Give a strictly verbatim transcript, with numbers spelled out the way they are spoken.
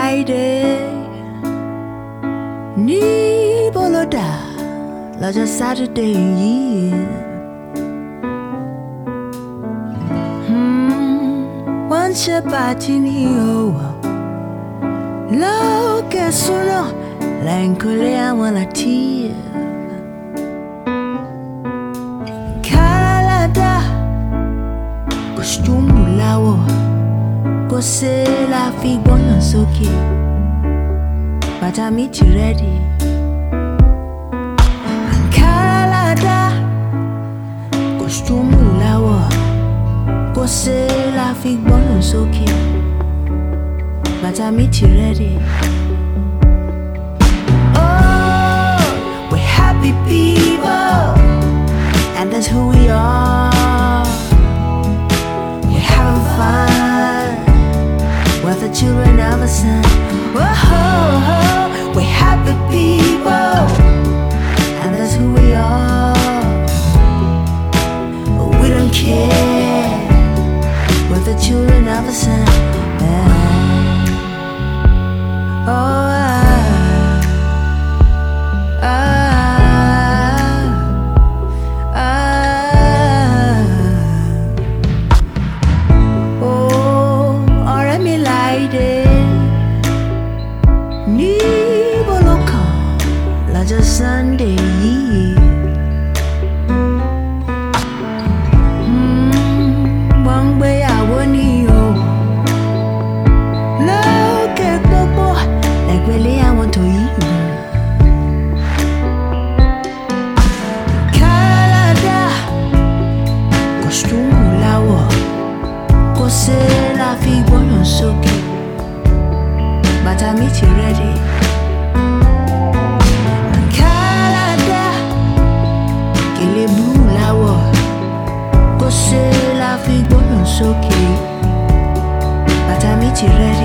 Friday, ni boloda, lọ́jọ́ Saturday yìí. Hmm, wọ́n ṣe pàtí ní òwò, lókè súná, lẹ́ńkọ́lé àwọn láti. Káládà, kòstúmù láwọ̀. Kò ṣe la fi gbọ́yàn sókè, bàtà mi ti ready. Káládà, kòstúmù láwọ̀. Kò ṣe la fi gbọ́yàn sókè, bàtà mi ti ready. Oh, we're happy people, and that's who we are. We're having fun. We're the children of the sun. Whoa, we're happy people, and that's who we are. We don't care. We're the children of the sun. Oh, ah, ah, ah. Oh, ọ̀rẹ́ mi láìdé, níbo ló kàn lọ́jọ́ Sunday yìí. Wọ́n ń gbéyàwó ní o, lókè pópó lẹ́gbẹ̀lé àwọn tó yí. Káládà, kòstúmù láwọ̀. Kò ṣe la fi gbọ́yàn sókè, bàtà mi ti ready. Káládà, gèlè blue láwọ̀. Kò ṣe la fi gbọ́yàn sókè, bàtà mi ti ready.